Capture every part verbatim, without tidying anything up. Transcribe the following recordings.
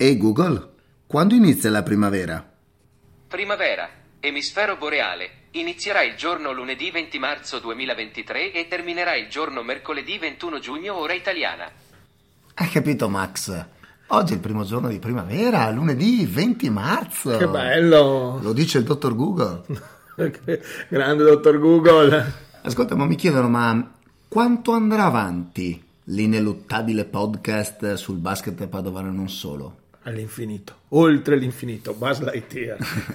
Ehi Google, quando inizia la primavera? Primavera, emisfero boreale, inizierà il giorno lunedì venti marzo duemilaventitré e terminerà il giorno mercoledì ventuno giugno ora italiana. Hai capito Max? Oggi è il primo giorno di primavera, lunedì venti marzo. Che bello! Lo dice il dottor Google. Grande dottor Google. Ascolta, ma mi chiedono, ma quanto andrà avanti l'ineluttabile podcast sul basket padovano e non solo? All'infinito, oltre l'infinito, Buzz Lightyear.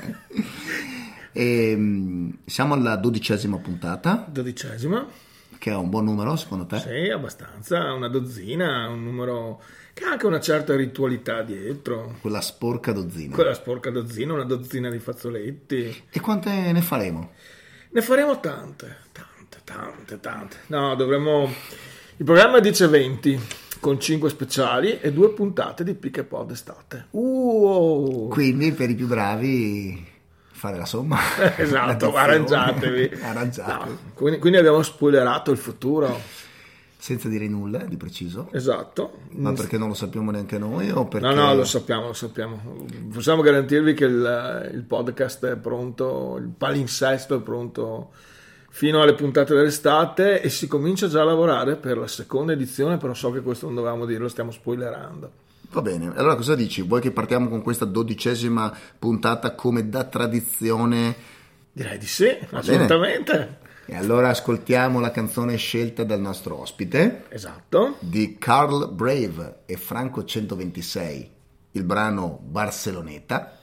E, siamo alla dodicesima puntata. Dodicesima. Che è un buon numero secondo te? Sì, abbastanza, una dozzina, un numero che ha anche una certa ritualità dietro. Quella sporca dozzina. Quella sporca dozzina, una dozzina di fazzoletti. E quante ne faremo? Ne faremo tante, tante, tante, tante. No, dovremmo... Il programma dice venti, con cinque speciali e due puntate di Pick and Pod estate. Uh! Quindi per i più bravi fare la somma. Esatto, arrangiatevi. Arrangiatevi. No, quindi, quindi abbiamo spoilerato il futuro. Senza dire nulla di preciso. Esatto. Ma perché non lo sappiamo neanche noi o perché... No, no, lo sappiamo, lo sappiamo. Possiamo garantirvi che il, il podcast è pronto, il palinsesto è pronto fino alle puntate dell'estate e si comincia già a lavorare per la seconda edizione, però so che questo non dovevamo dirlo, stiamo spoilerando. Va bene, allora cosa dici? Vuoi che partiamo con questa dodicesima puntata come da tradizione? Direi di sì, va assolutamente. Bene. E allora ascoltiamo la canzone scelta dal nostro ospite. Esatto. Di Carl Brave e Franco centoventisei, il brano Barceloneta.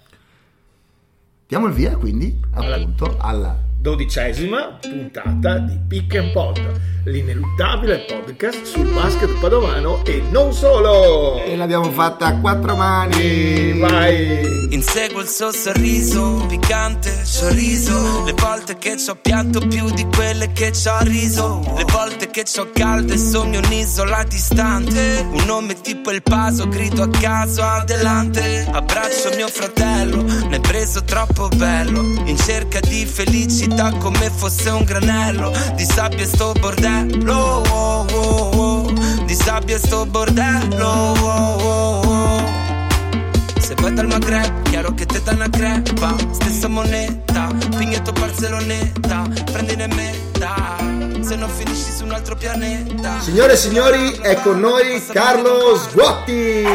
Diamo il via quindi appunto alla dodicesima puntata di Pick and Pod, l'ineluttabile podcast sul basket padovano e non solo. E l'abbiamo fatta a quattro mani. Vai. Inseguo il suo sorriso, piccante sorriso. Le volte che ci ho pianto più di quelle che ci ho riso. Le volte che ci ho caldo e sogno un'isola distante. Un nome tipo il Paso, grido a caso adelante. Abbraccio mio fratello, ne hai preso troppo bello. In cerca di felicità come fosse un granello di sabbia sto bordello, oh, oh, oh. Di sabbia sto bordello, oh, oh, oh. Se vai dal Maghreb, chiaro che te dà una crepa. Stessa moneta, pigneto Barceloneta. Prendine metà, se non finisci su un altro pianeta. Signore e signori, è con noi Carlo Sguotti.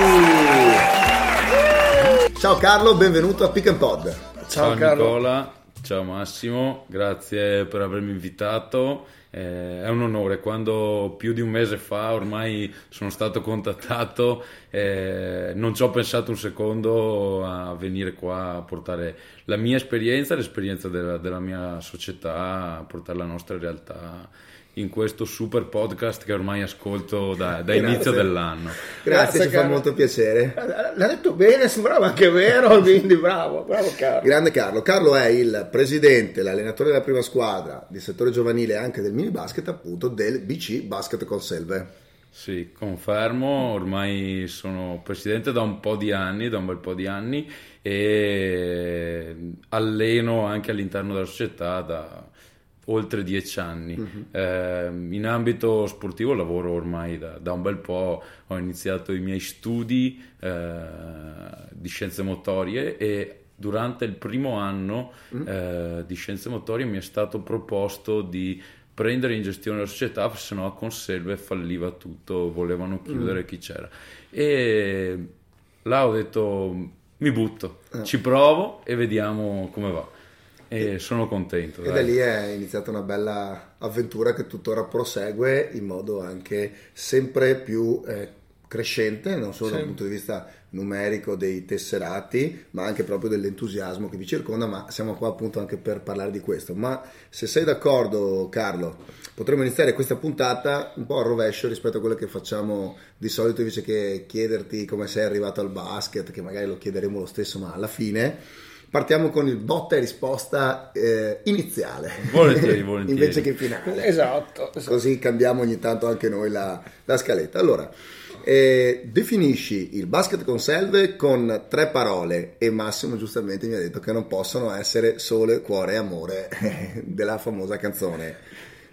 Ciao Carlo, benvenuto a Pick and Pod. Ciao, Ciao Carlo. Nicola, ciao Massimo, grazie per avermi invitato, eh, è un onore. Quando più di un mese fa ormai sono stato contattato, eh, non ci ho pensato un secondo a venire qua a portare la mia esperienza, l'esperienza della, della mia società, a portare la nostra realtà in questo super podcast che ormai ascolto da, da inizio dell'anno. Grazie, Grazie, ci fa Carlo. molto piacere. L'ha detto bene, sembrava anche vero, quindi bravo, bravo Carlo. Grande Carlo. Carlo è il presidente, l'allenatore della prima squadra di settore giovanile e anche del mini basket, appunto del B C Basket Conselve. Sì, confermo, ormai sono presidente da un po' di anni, da un bel po' di anni, e alleno anche all'interno della società da oltre dieci anni. Uh-huh. Eh, in ambito sportivo lavoro ormai da, da un bel po', ho iniziato i miei studi eh, di scienze motorie e durante il primo anno uh-huh. eh, di scienze motorie mi è stato proposto di prendere in gestione la società, se no a Conselve falliva tutto, volevano chiudere uh-huh. chi c'era. E là ho detto mi butto, uh-huh. ci provo e vediamo come va. E sono contento. E dai. da lì è iniziata una bella avventura che tuttora prosegue in modo anche sempre più eh, crescente, non solo sì. dal punto di vista numerico dei tesserati, ma anche proprio dell'entusiasmo che vi circonda, ma siamo qua appunto anche per parlare di questo. Ma se sei d'accordo Carlo, potremmo iniziare questa puntata un po' al rovescio rispetto a quello che facciamo di solito, invece che chiederti come sei arrivato al basket, che magari lo chiederemo lo stesso, ma alla fine partiamo con il botta e risposta eh, iniziale. Volentieri, volentieri. Invece che finale. Esatto, esatto. Così cambiamo ogni tanto anche noi la, la scaletta. Allora, eh, definisci il basket Conselve con tre parole e Massimo giustamente mi ha detto che non possono essere sole, cuore e amore della famosa canzone.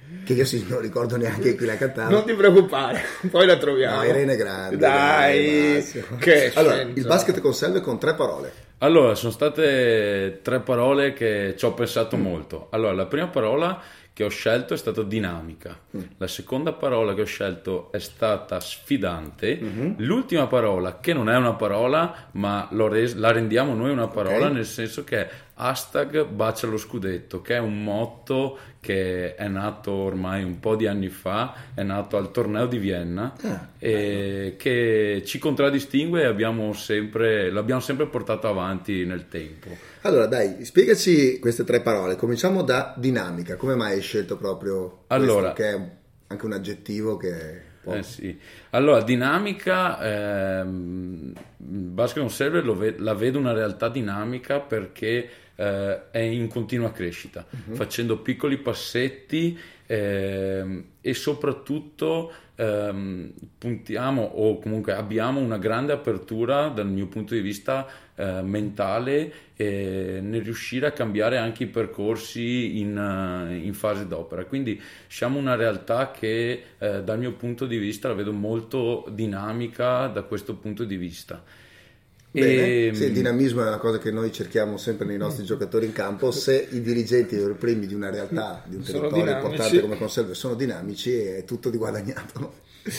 che io sì, non ricordo neanche chi la cantava. Non ti preoccupare, poi la troviamo. No, Irene Grande. Dai, dai che allora, scienza. il basket con Selve con tre parole. Allora, sono state tre parole che ci ho pensato mm. molto. Allora, la prima parola che ho scelto è stata dinamica, mm. la seconda parola che ho scelto è stata sfidante, mm-hmm. l'ultima parola, che non è una parola, ma l'ho res- la rendiamo noi una parola, okay. nel senso che è hashtag bacia lo scudetto, che è un motto che è nato ormai un po' di anni fa, è nato al torneo di Vienna, ah, e che ci contraddistingue e abbiamo sempre, l'abbiamo sempre portato avanti nel tempo. Allora dai, spiegaci queste tre parole. Cominciamo da dinamica. Come mai hai scelto proprio allora, questo, che è anche un aggettivo che... Eh sì. Allora, dinamica, ehm, Basket con Selve lo ve- la vedo una realtà dinamica perché eh, è in continua crescita, uh-huh. facendo piccoli passetti ehm, e soprattutto ehm, puntiamo o comunque abbiamo una grande apertura dal mio punto di vista eh, mentale eh, nel riuscire a cambiare anche i percorsi in, uh, in fase d'opera. Quindi siamo una realtà che eh, dal mio punto di vista la vedo molto dinamica da questo punto di vista. Bene, e... sì, il dinamismo è una cosa che noi cerchiamo sempre nei nostri giocatori in campo. Se i dirigenti primi di una realtà, di un territorio importante come Conselve sono dinamici, è tutto di guadagnato.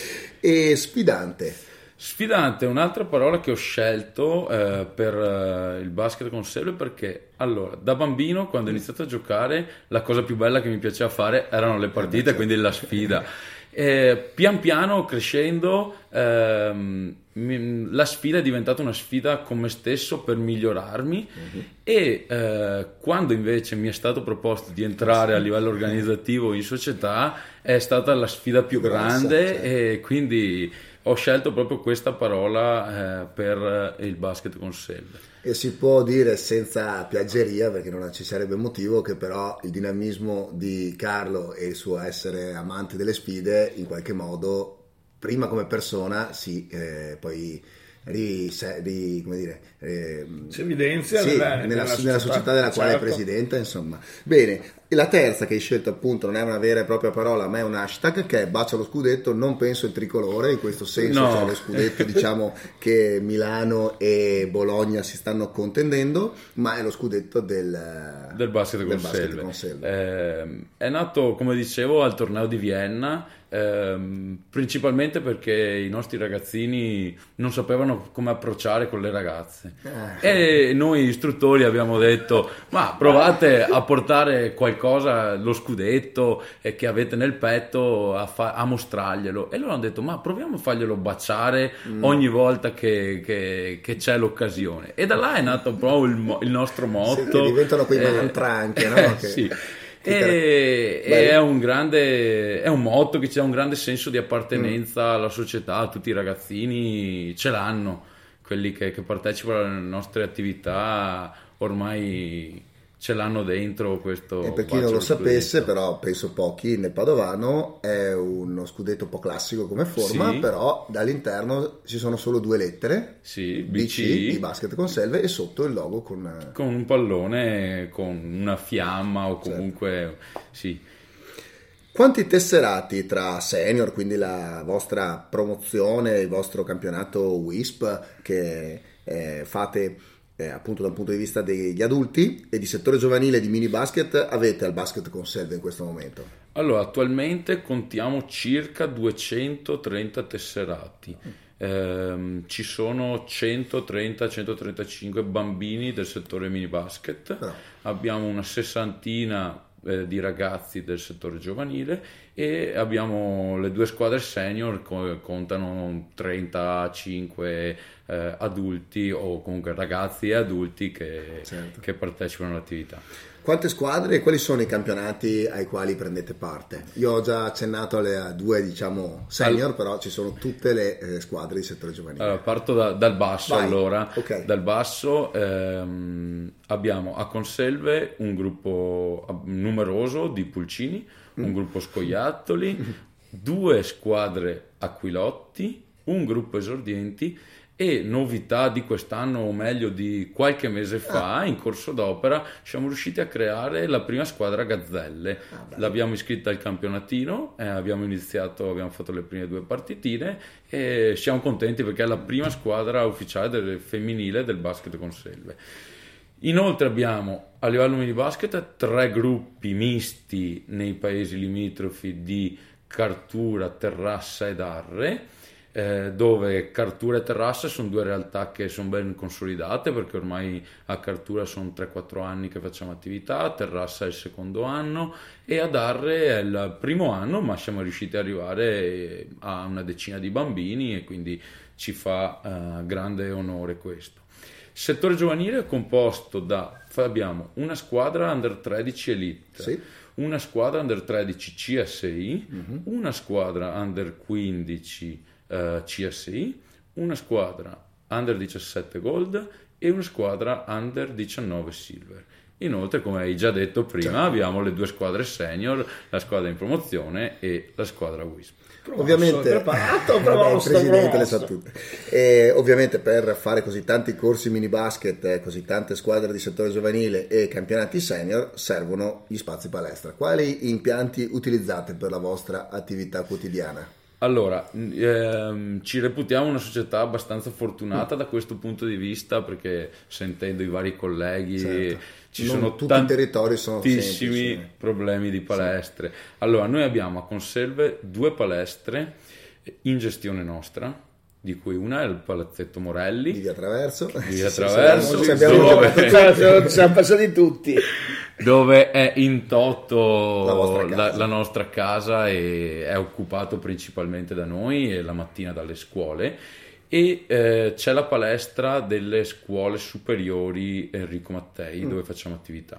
E sfidante. Sfidante è un'altra parola che ho scelto eh, per eh, il basket con Selve perché allora da bambino quando ho iniziato a giocare la cosa più bella che mi piaceva fare erano le partite, quindi la sfida. Eh, pian piano crescendo ehm, mi, la sfida è diventata una sfida con me stesso per migliorarmi uh-huh. e eh, quando invece mi è stato proposto di entrare a livello organizzativo in società è stata la sfida più grande Grassa, certo. e quindi ho scelto proprio questa parola eh, per il basket con Selve. E si può dire senza piaggeria, perché non ci sarebbe motivo, che però il dinamismo di Carlo e il suo essere amante delle sfide in qualche modo, prima come persona, sì, eh, poi ri, ri, come dire, eh, si evidenzia sì, nella, nella, nella, nella società, società della quale certo. è presidente, insomma. Bene, e la terza che hai scelto appunto non è una vera e propria parola, ma è un hashtag che è bacia lo scudetto, non penso il tricolore, in questo senso no. cioè lo scudetto diciamo che Milano e Bologna si stanno contendendo, ma è lo scudetto del, del basket con del basket Selve. Con Selve. Eh, è nato, come dicevo, al torneo di Vienna, eh, principalmente perché i nostri ragazzini non sapevano come approcciare con le ragazze ah. e noi istruttori abbiamo detto ma provate a portare qualcosa, lo scudetto eh, che avete nel petto a, fa- a mostrarglielo, e loro hanno detto ma proviamo a farglielo baciare mm. ogni volta che, che, che c'è l'occasione, e da là è nato proprio il, mo- il nostro motto. Sì, diventano quei eh, mantra anche, no? Eh, che... sì. E, e è un grande è un motto che c'è un grande senso di appartenenza mm. alla società, tutti i ragazzini ce l'hanno, quelli che, che partecipano alle nostre attività ormai ce l'hanno dentro questo. E per chi non lo sapesse, però penso pochi, nel Padovano è uno scudetto un po' classico come forma, sì. però dall'interno ci sono solo due lettere, sì, B C di Basket con Selve, e sotto il logo con con un pallone con una fiamma o comunque certo. sì. Quanti tesserati tra senior, quindi la vostra promozione, il vostro campionato W I S P che eh, fate Eh, appunto dal punto di vista degli adulti e di settore giovanile di mini basket, avete al basket con Selve in questo momento? Allora, attualmente contiamo circa duecentotrenta tesserati. Eh, ci sono centotrenta centotrentacinque bambini del settore mini basket, oh. abbiamo una sessantina eh, di ragazzi del settore giovanile e abbiamo le due squadre senior co- contano trentacinque eh, adulti o comunque ragazzi e adulti che, certo. che partecipano all'attività. Quante squadre e quali sono i campionati ai quali prendete parte? Io ho già accennato alle a due diciamo senior, All... però ci sono tutte le eh, squadre di settore giovanile. Allora, parto da, dal basso. Vai. allora okay. Dal basso ehm, abbiamo a Conselve un gruppo numeroso di pulcini, mm. un gruppo scoiattoli, due squadre aquilotti, un gruppo esordienti E novità di quest'anno, o meglio di qualche mese fa, ah. in corso d'opera siamo riusciti a creare la prima squadra Gazzelle. Ah, l'abbiamo iscritta al campionatino, eh, abbiamo iniziato, abbiamo fatto le prime due partitine e siamo contenti perché è la prima squadra ufficiale del femminile del basket Conselve. Inoltre abbiamo a livello mini basket tre gruppi misti nei paesi limitrofi di Cartura, Terrassa ed Arre, eh, dove Cartura e Terrassa sono due realtà che sono ben consolidate, perché ormai a Cartura sono tre quattro anni che facciamo attività, a Terrassa è il secondo anno e ad Arre è il primo anno, ma siamo riusciti ad arrivare a una decina di bambini e quindi ci fa uh, grande onore questo. Il settore giovanile è composto da, abbiamo una squadra under tredici Elite, sì. una squadra under tredici C S I, uh-huh. una squadra under quindici uh, C S I, una squadra under diciassette Gold e una squadra under diciannove Silver. Inoltre, come hai già detto prima, certo. abbiamo le due squadre senior, la squadra in promozione e la squadra Wisp. Promosso, ovviamente preparato, promosso, il presidente le sa tutte. E ovviamente per fare così tanti corsi mini basket, così tante squadre di settore giovanile e campionati senior servono gli spazi palestra. Quali impianti utilizzate per la vostra attività quotidiana? Allora, ehm, ci reputiamo una società abbastanza fortunata mm. da questo punto di vista, perché sentendo i vari colleghi certo. ci non sono tutti i territori sono tantissimi semplici. problemi di palestre. Sì. Allora, noi abbiamo a Conselve due palestre in gestione nostra, di cui una è il Palazzetto Morelli di via Traverso, di via Traverso sì, abbiamo dove, siamo passati tutti, dove è in toto la, vostra la, la nostra casa e è occupato principalmente da noi e la mattina dalle scuole. E eh, c'è la palestra delle scuole superiori Enrico Mattei mm. dove facciamo attività.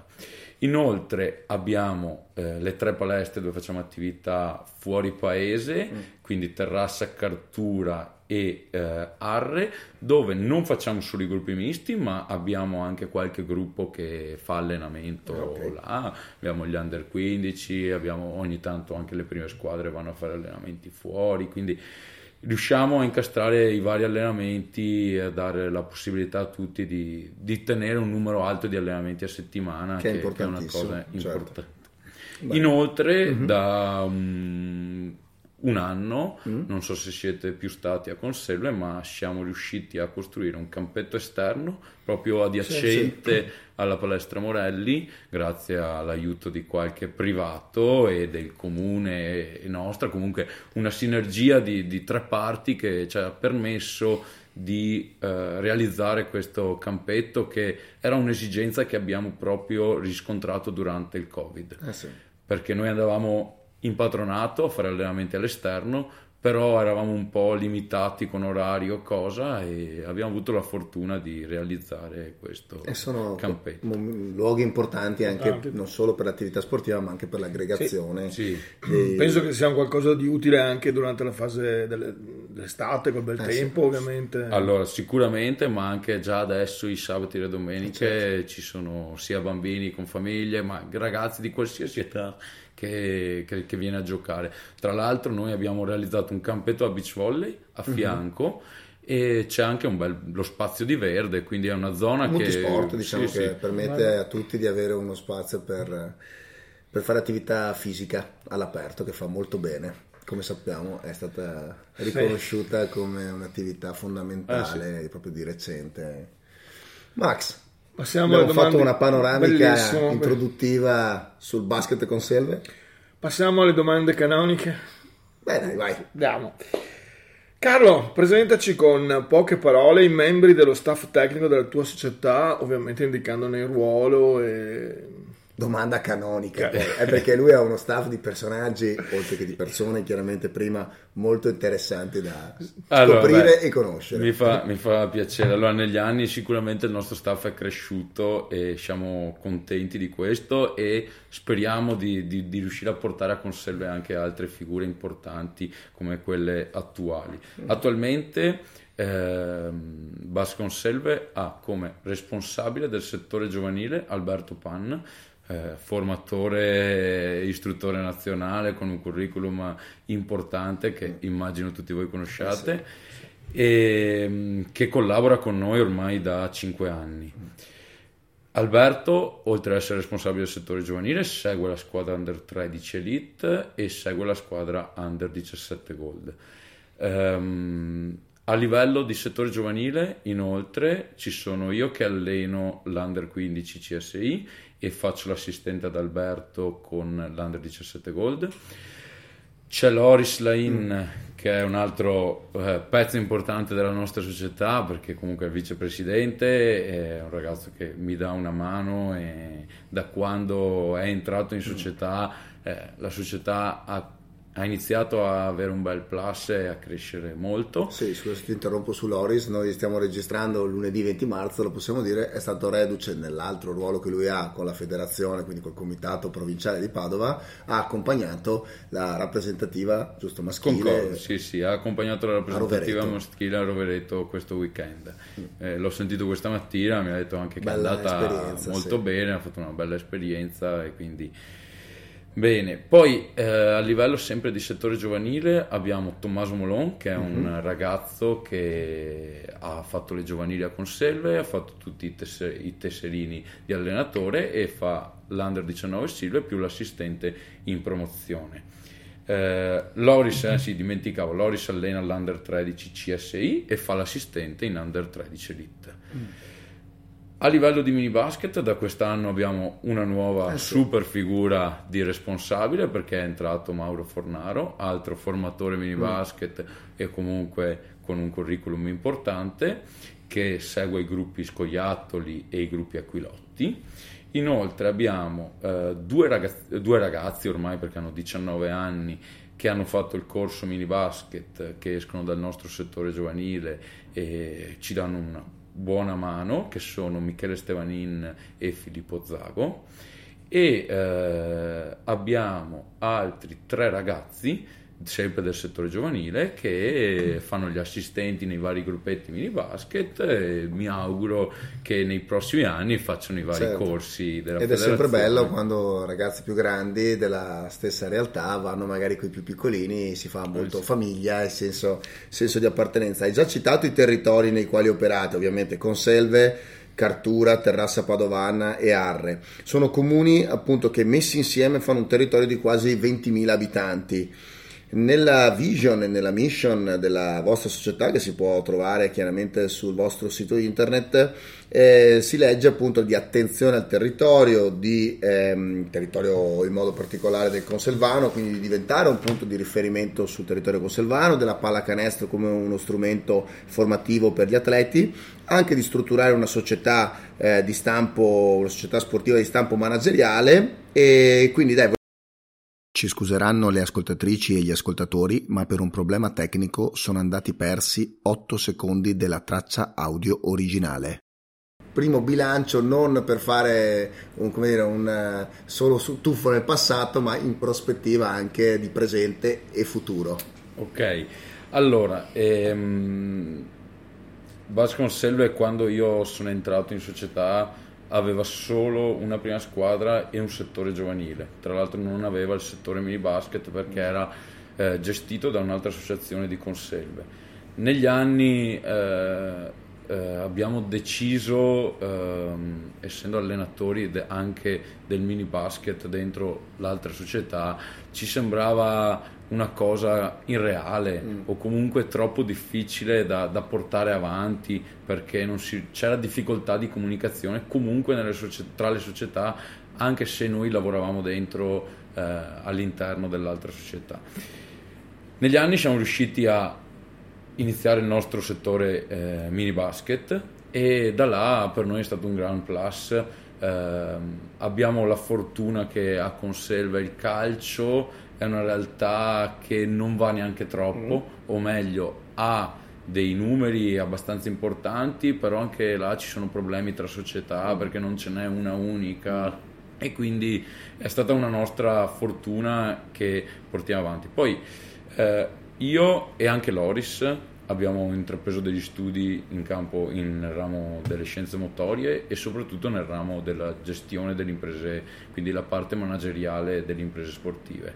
Inoltre abbiamo eh, le tre palestre dove facciamo attività fuori paese, mm. quindi Terrassa, Cartura e eh, Arre, dove non facciamo solo i gruppi misti, ma abbiamo anche qualche gruppo che fa allenamento okay. là. Abbiamo gli under quindici, abbiamo ogni tanto anche le prime squadre vanno a fare allenamenti fuori, quindi riusciamo a incastrare i vari allenamenti e a dare la possibilità a tutti di, di tenere un numero alto di allenamenti a settimana, che, che, che è una cosa certo. importante. Beh. Inoltre mm-hmm. da um, un anno, mm. non so se siete più stati a Conselve, ma siamo riusciti a costruire un campetto esterno proprio adiacente sì, sì. alla palestra Morelli, grazie all'aiuto di qualche privato e del comune e nostra, comunque una sinergia di, di tre parti che ci ha permesso di eh, realizzare questo campetto, che era un'esigenza che abbiamo proprio riscontrato durante il Covid, eh sì. perché noi andavamo in patronato a fare allenamenti all'esterno, però eravamo un po' limitati con orario cosa, e abbiamo avuto la fortuna di realizzare questo e sono campetto. M- luoghi importanti anche ah, non solo per l'attività sportiva, ma anche per l'aggregazione. Sì, sì. Dei... Penso che sia qualcosa di utile anche durante la fase delle, dell'estate, col bel eh, tempo, sì. ovviamente. Allora, sicuramente, ma anche già adesso i sabati e le domeniche certo. ci sono sia bambini con famiglie, ma ragazzi di qualsiasi età Che, che, che viene a giocare. Tra l'altro noi abbiamo realizzato un campetto a beach volley a fianco, mm-hmm. e c'è anche un bel lo spazio di verde, quindi è una zona multisport, che diciamo sì, che sì. permette a tutti di avere uno spazio per, per fare attività fisica all'aperto, che fa molto bene. Come sappiamo è stata riconosciuta sì. come un'attività fondamentale eh, sì. proprio di recente. Max, Passiamo abbiamo fatto una panoramica bellissimo. introduttiva sul basket Conselve. Passiamo alle domande canoniche. Bene, vai. Andiamo. Carlo, presentaci con poche parole i membri dello staff tecnico della tua società, ovviamente indicandone il ruolo e... Domanda canonica, poi. È perché lui ha uno staff di personaggi, oltre che di persone, chiaramente prima molto interessanti da allora, scoprire beh, e conoscere. Mi fa, mi fa piacere. Allora, negli anni sicuramente il nostro staff è cresciuto e siamo contenti di questo, e speriamo di, di, di riuscire a portare a Conselve anche altre figure importanti come quelle attuali. Attualmente eh, Bas Conselve ha come responsabile del settore giovanile Alberto Pan, Eh, formatore, istruttore nazionale con un curriculum importante che immagino tutti voi conosciate, e che collabora con noi ormai da cinque anni. Alberto, oltre ad essere responsabile del settore giovanile, segue la squadra Under tredici Elite e segue la squadra Under diciassette Gold. Um, a livello di settore giovanile, inoltre, ci sono io che alleno l'Under quindici C S I e faccio l'assistente ad Alberto con l'Under diciassette Gold. C'è Loris Lain, mm. che è un altro eh, pezzo importante della nostra società, perché comunque è vicepresidente, è un ragazzo che mi dà una mano e da quando è entrato in società eh, la società ha ha iniziato a avere un bel plus e a crescere molto. Sì, scusa se ti interrompo su Loris, noi stiamo registrando lunedì venti marzo, lo possiamo dire, è stato reduce nell'altro ruolo che lui ha con la federazione, quindi col comitato provinciale di Padova, ha accompagnato la rappresentativa, giusto, maschile. Concordo, sì, sì, ha accompagnato la rappresentativa maschile a Rovereto questo weekend. Mm. Eh, l'ho sentito questa mattina, mi ha detto anche che bella è andata molto sì. bene, ha fatto una bella esperienza e quindi... Bene, poi eh, a livello sempre di settore giovanile abbiamo Tommaso Molon, che è un mm-hmm. ragazzo che ha fatto le giovanili a Conselve, ha fatto tutti i, tesser- i tesserini di allenatore e fa l'Under diciannove Silve più l'assistente in promozione. Eh, Loris, eh, sì, dimenticavo, Loris allena l'Under tredici C S I e fa l'assistente in Under tredici Elite. Mm. A livello di mini basket da quest'anno abbiamo una nuova eh sì. super figura di responsabile, perché è entrato Mauro Fornaro, altro formatore mini basket mm. e comunque con un curriculum importante, che segue i gruppi Scoiattoli e i gruppi Aquilotti. Inoltre abbiamo eh, due, ragazzi, due ragazzi ormai, perché hanno diciannove anni, che hanno fatto il corso mini basket, che escono dal nostro settore giovanile e ci danno una buona mano, che sono Michele Stevanin e Filippo Zago, e eh, abbiamo altri tre ragazzi sempre del settore giovanile che fanno gli assistenti nei vari gruppetti mini basket e mi auguro che nei prossimi anni facciano i vari certo. corsi della ed federazione. È sempre bello quando ragazzi più grandi della stessa realtà vanno magari con i più piccolini, si fa molto eh sì. famiglia e senso, senso di appartenenza. Hai già citato i territori nei quali operate, ovviamente Conselve, Cartura, Terrassa Padovana e Arre. Sono comuni appunto che messi insieme fanno un territorio di quasi ventimila abitanti. Nella vision e nella mission della vostra società, che si può trovare chiaramente sul vostro sito internet, eh, si legge appunto di attenzione al territorio, di ehm, territorio in modo particolare del Conselvano, quindi di diventare un punto di riferimento sul territorio conselvano, della pallacanestro come uno strumento formativo per gli atleti, anche di strutturare una società eh, di stampo, una società sportiva di stampo manageriale, e quindi dai. Ci scuseranno le ascoltatrici e gli ascoltatori, ma per un problema tecnico sono andati persi otto secondi della traccia audio originale. Primo bilancio non per fare un, come dire, un solo tuffo nel passato, ma in prospettiva anche di presente e futuro. Ok, allora, ehm, Vasconcello, quando io sono entrato in società, aveva solo una prima squadra e un settore giovanile, tra l'altro non aveva il settore mini basket perché era eh, gestito da un'altra associazione di Conselve. Negli anni eh, eh, abbiamo deciso, eh, essendo allenatori de- anche del mini basket dentro l'altra società, ci sembrava una cosa irreale mm. o comunque troppo difficile da, da portare avanti, perché non si, c'era difficoltà di comunicazione comunque nelle socie- tra le società, anche se noi lavoravamo dentro eh, all'interno dell'altra società. Negli anni siamo riusciti a iniziare il nostro settore eh, mini basket e da là per noi è stato un gran plus. Eh, abbiamo la fortuna che a Conselve il calcio è una realtà che non va neanche troppo, mm. o meglio ha dei numeri abbastanza importanti, però anche là ci sono problemi tra società perché non ce n'è una unica e quindi è stata una nostra fortuna che portiamo avanti. Poi eh, io e anche Loris abbiamo intrapreso degli studi in campo in ramo delle scienze motorie e soprattutto nel ramo della gestione delle imprese, quindi la parte manageriale delle imprese sportive.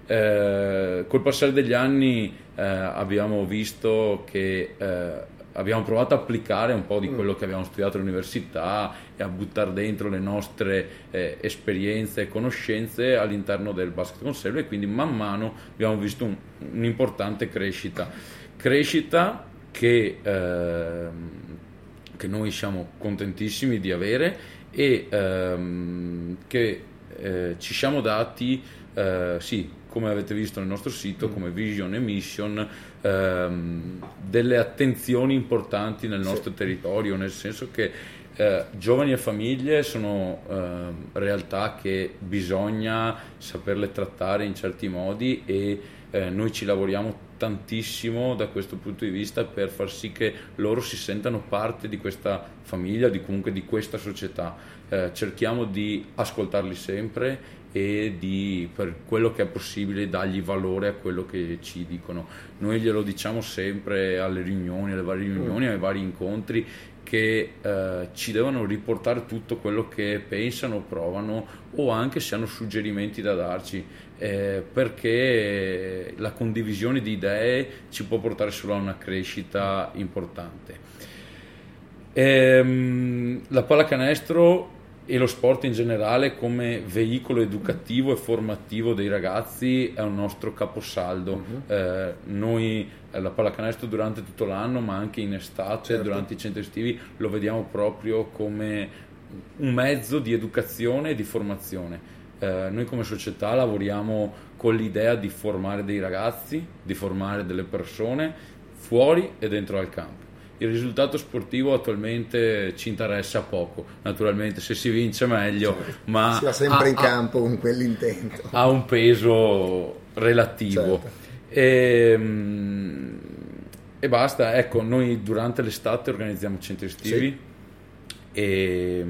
eh, col passare degli anni eh, abbiamo visto che eh, abbiamo provato a applicare un po' di quello che abbiamo studiato all'università e a buttare dentro le nostre eh, esperienze e conoscenze all'interno del basket conselve, e quindi man mano abbiamo visto un, un'importante crescita crescita che, eh, che noi siamo contentissimi di avere e ehm, che eh, ci siamo dati eh, sì, come avete visto nel nostro sito, come vision e mission, ehm, delle attenzioni importanti nel nostro sì. territorio, nel senso che eh, giovani e famiglie sono eh, realtà che bisogna saperle trattare in certi modi, e eh, noi ci lavoriamo tantissimo da questo punto di vista per far sì che loro si sentano parte di questa famiglia, di comunque di questa società. Eh, cerchiamo di ascoltarli sempre e di, per quello che è possibile, dargli valore a quello che ci dicono. Noi glielo diciamo sempre alle riunioni, alle varie riunioni, ai vari incontri, che eh, ci devono riportare tutto quello che pensano, provano, o anche se hanno suggerimenti da darci, eh, perché la condivisione di idee ci può portare solo a una crescita importante. Ehm, la pallacanestro e lo sport in generale come veicolo educativo e formativo dei ragazzi è un nostro caposaldo. Uh-huh. Eh, noi eh, la pallacanestro durante tutto l'anno, ma anche in estate, certo. durante i centri estivi, lo vediamo proprio come un mezzo di educazione e di formazione. Eh, noi come società lavoriamo con l'idea di formare dei ragazzi, di formare delle persone fuori e dentro al campo. Il risultato sportivo attualmente ci interessa poco, naturalmente se si vince meglio, certo. ma si va sempre ha, in campo con quell'intento. Ha un peso relativo. Certo. E, e basta, ecco, noi durante l'estate organizziamo centri estivi sì. e,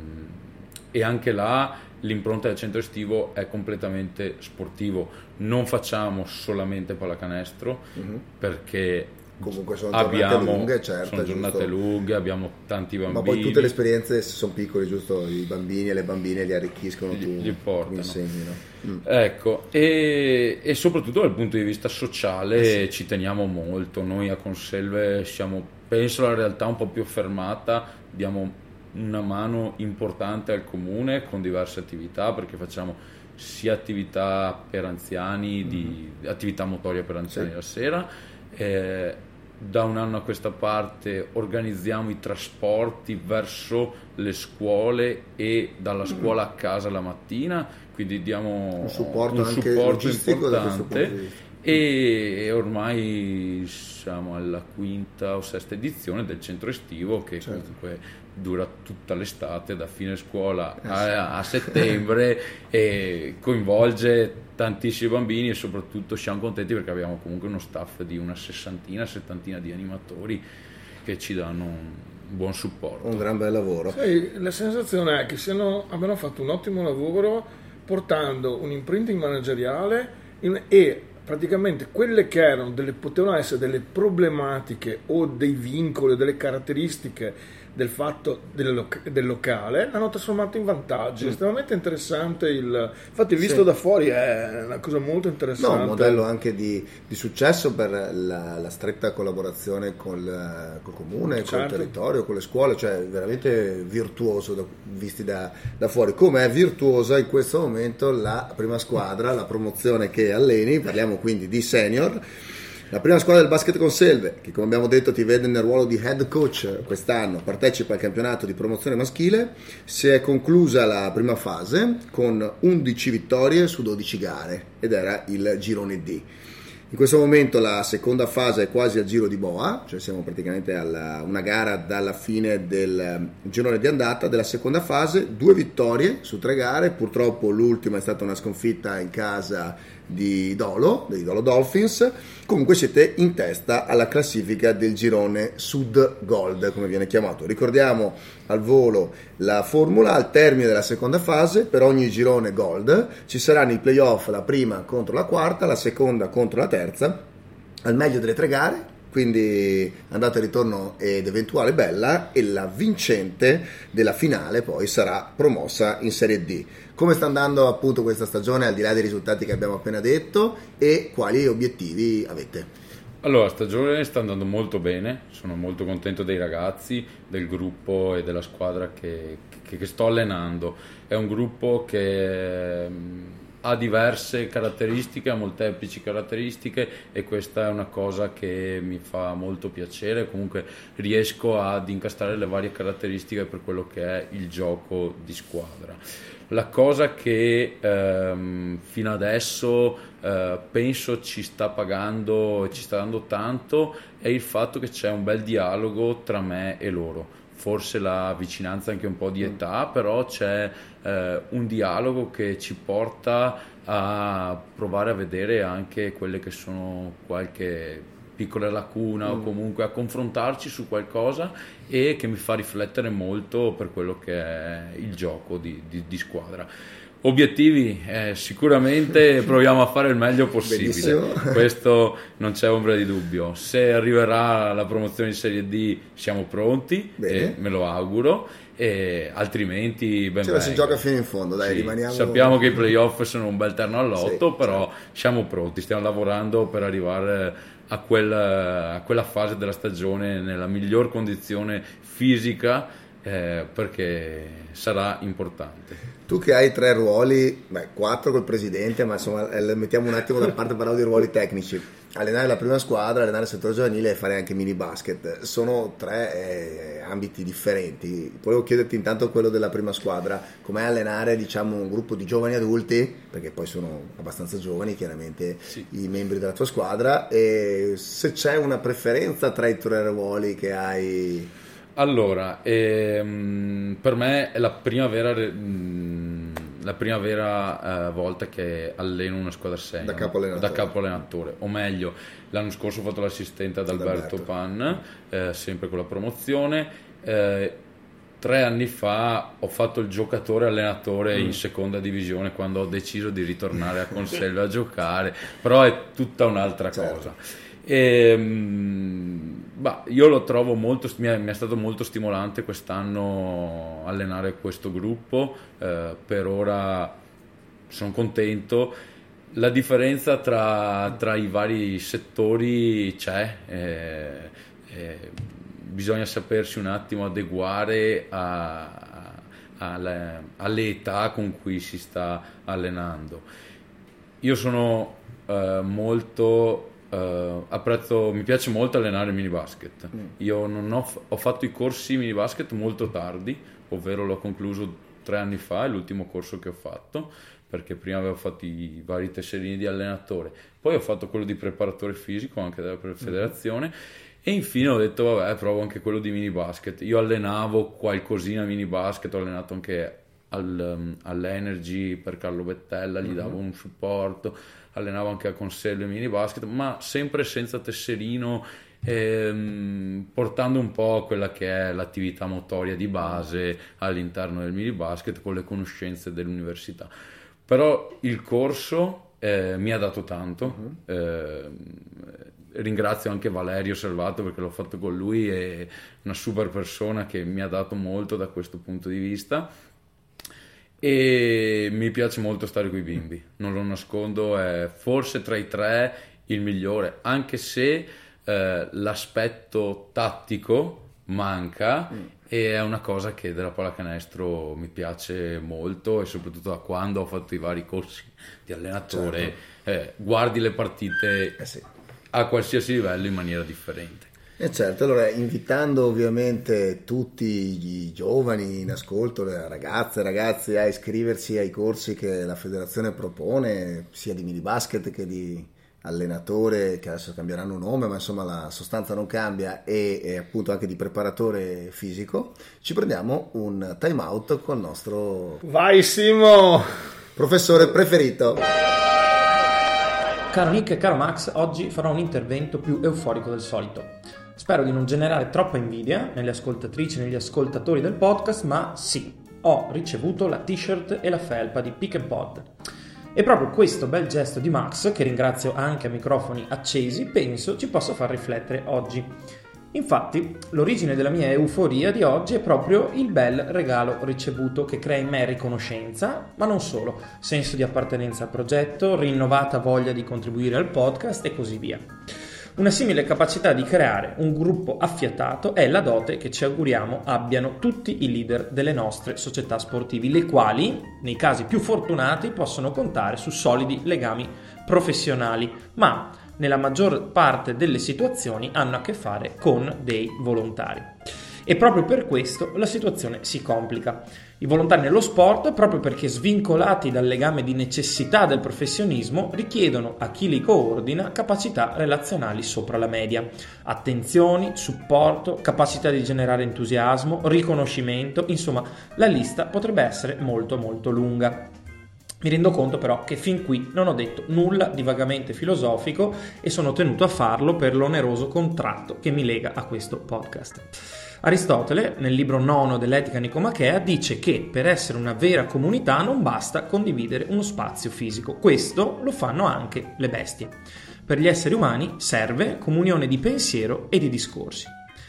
e anche là l'impronta del centro estivo è completamente sportivo. Non facciamo solamente pallacanestro, uh-huh. perché comunque sono abbiamo, giornate lunghe, certo, sono giornate lunghe, abbiamo tanti bambini. Ma poi tutte le esperienze, se sono piccoli, giusto, i bambini e le bambine li arricchiscono, gli, tu gli portano. Insegni, no? mm. Ecco, e, e soprattutto dal punto di vista sociale eh sì. ci teniamo molto. Noi a Conselve siamo, penso, la realtà un po' più affermata, diamo una mano importante al comune con diverse attività, perché facciamo sia attività per anziani, di, mm-hmm. attività motoria per anziani sì. la sera. Eh, da un anno a questa parte organizziamo i trasporti verso le scuole e dalla scuola a casa la mattina, quindi diamo un supporto, un anche supporto logistico importante, e ormai siamo alla quinta o sesta edizione del centro estivo, che certo. comunque dura tutta l'estate, da fine scuola eh a, sì. a settembre, e coinvolge tantissimi bambini, e soprattutto siamo contenti perché abbiamo comunque uno staff di una sessantina, settantina di animatori che ci danno un buon supporto. Un gran bel lavoro. Sì, la sensazione è che siano, abbiano fatto un ottimo lavoro portando un imprinting manageriale in, e praticamente quelle che erano delle, potevano essere delle problematiche o dei vincoli o delle caratteristiche del fatto del, del locale, l'hanno trasformato in vantaggi. È mm. estremamente interessante. Il, infatti visto sì. da fuori è una cosa molto interessante. No, un modello anche di, di successo per la, la stretta collaborazione col, col comune, certo. col territorio, con le scuole, cioè veramente virtuoso da, visti da, da fuori. Come è virtuosa in questo momento la prima squadra, la promozione che alleni, parliamo quindi di senior. La prima squadra del Basket Conselve, che come abbiamo detto ti vede nel ruolo di head coach quest'anno, partecipa al campionato di promozione maschile. Si è conclusa la prima fase con undici vittorie su dodici gare ed era il girone D. In questo momento la seconda fase è quasi al giro di boa, cioè siamo praticamente a una gara dalla fine del girone di andata della seconda fase, due vittorie su tre gare, purtroppo l'ultima è stata una sconfitta in casa di Dolo, dei Dolo Dolphins. Comunque siete in testa alla classifica del girone Sud Gold, come viene chiamato. Ricordiamo al volo la formula: al termine della seconda fase per ogni girone Gold ci saranno i playoff, la prima contro la quarta, la seconda contro la terza. Al meglio delle tre gare quindi andata e ritorno ed eventuale bella, e la vincente della finale poi sarà promossa in Serie D. Come sta andando appunto questa stagione, al di là dei risultati che abbiamo appena detto, e quali obiettivi avete? Allora, la stagione sta andando molto bene, sono molto contento dei ragazzi, del gruppo e della squadra che, che, che sto allenando. È un gruppo che ha diverse caratteristiche, ha molteplici caratteristiche, e questa è una cosa che mi fa molto piacere. Comunque riesco ad incastrare le varie caratteristiche per quello che è il gioco di squadra. La cosa che ehm, fino adesso eh, penso ci sta pagando e ci sta dando tanto è il fatto che c'è un bel dialogo tra me e loro. Forse la vicinanza anche un po' di età, però c'è eh, un dialogo che ci porta a provare a vedere anche quelle che sono qualche piccola lacuna, mm. o comunque a confrontarci su qualcosa, e che mi fa riflettere molto per quello che è il gioco di, di, di squadra. Obiettivi, eh, sicuramente proviamo a fare il meglio possibile. Benissimo. Questo non c'è ombra di dubbio. Se arriverà la promozione in Serie D siamo pronti. Bene. E me lo auguro, e altrimenti ben bene. Si gioca fino in fondo, dai, sì. Rimaniamo... Sappiamo che i playoff sono un bel terno all'otto, sì, però certo. Siamo pronti, stiamo lavorando per arrivare a quella, a quella fase della stagione nella miglior condizione fisica, eh, perché sarà importante. Tu che hai tre ruoli, beh, quattro col presidente, ma insomma eh, mettiamo un attimo da parte, parlando di ruoli tecnici. Allenare la prima squadra, allenare il settore giovanile e fare anche mini basket sono tre eh, ambiti differenti. Volevo chiederti intanto quello della prima squadra, com'è allenare, diciamo, un gruppo di giovani adulti, perché poi sono abbastanza giovani chiaramente, sì, i membri della tua squadra, e se c'è una preferenza tra i tre ruoli che hai. Allora, ehm, per me è la prima vera, mh, la prima vera eh, volta che alleno una squadra senior, da capo allenatore. da capo allenatore, o meglio, l'anno scorso ho fatto l'assistente ad Alberto, Alberto. Pan, eh, sempre con la promozione. Eh, tre anni fa ho fatto il giocatore allenatore mm. in seconda divisione, quando ho deciso di ritornare a Consello a giocare, però è tutta un'altra certo. cosa. E, bah, io lo trovo molto, mi è, mi è stato molto stimolante quest'anno allenare questo gruppo, eh, per ora sono contento. La differenza tra, tra i vari settori c'è, eh, eh, bisogna sapersi un attimo adeguare a, a, alle, alle età con cui si sta allenando. Io sono eh, molto Uh, apprezzo, mi piace molto allenare il mini basket. Mm. Io non ho, ho fatto i corsi mini basket molto tardi, ovvero l'ho concluso tre anni fa, è l'ultimo corso che ho fatto, perché prima avevo fatto i vari tesserini di allenatore, poi ho fatto quello di preparatore fisico anche della federazione, mm. e infine ho detto vabbè, provo anche quello di mini basket. Io allenavo qualcosina mini basket, ho allenato anche al, um, all'Energy per Carlo Bettella, gli mm-hmm. davo un supporto, allenavo anche a Consello mini basket, ma sempre senza tesserino, ehm, portando un po' quella che è l'attività motoria di base all'interno del mini basket con le conoscenze dell'università. Però il corso eh, mi ha dato tanto, uh-huh. eh, ringrazio anche Valerio Salvato perché l'ho fatto con lui, è una super persona che mi ha dato molto da questo punto di vista. E mi piace molto stare con i bimbi, non lo nascondo, è forse tra i tre il migliore, anche se eh, l'aspetto tattico manca, mm. e è una cosa che della pallacanestro mi piace molto, e soprattutto da quando ho fatto i vari corsi di allenatore, certo. eh, guardi le partite eh sì. a qualsiasi livello in maniera differente. E certo, allora invitando ovviamente tutti i giovani in ascolto, le ragazze e ragazzi, a iscriversi ai corsi che la federazione propone, sia di mini basket che di allenatore, che adesso cambieranno nome, ma insomma la sostanza non cambia, e, e appunto anche di preparatore fisico. Ci prendiamo un time out con il nostro Vai Simo! professore preferito. Caro Nick e caro Max, oggi farò un intervento più euforico del solito. Spero di non generare troppa invidia nelle ascoltatrici e negli ascoltatori del podcast, ma sì, ho ricevuto la t-shirt e la felpa di Pick and Pod. E proprio questo bel gesto di Max, che ringrazio anche a microfoni accesi, penso ci possa far riflettere oggi. Infatti, l'origine della mia euforia di oggi è proprio il bel regalo ricevuto che crea in me riconoscenza, ma non solo, senso di appartenenza al progetto, rinnovata voglia di contribuire al podcast e così via. Una simile capacità di creare un gruppo affiatato è la dote che ci auguriamo abbiano tutti i leader delle nostre società sportivi, le quali, nei casi più fortunati, possono contare su solidi legami professionali, ma nella maggior parte delle situazioni hanno a che fare con dei volontari. E proprio per questo la situazione si complica. I volontari nello sport, proprio perché svincolati dal legame di necessità del professionismo, richiedono a chi li coordina capacità relazionali sopra la media, attenzioni, supporto, capacità di generare entusiasmo, riconoscimento, insomma la lista potrebbe essere molto molto lunga. Mi rendo conto però che fin qui non ho detto nulla di vagamente filosofico e sono tenuto a farlo per l'oneroso contratto che mi lega a questo podcast. Aristotele, nel libro nono dell'Etica Nicomachea, dice che per essere una vera comunità non basta condividere uno spazio fisico. Questo lo fanno anche le bestie. Per gli esseri umani serve comunione di pensiero e di discorsi.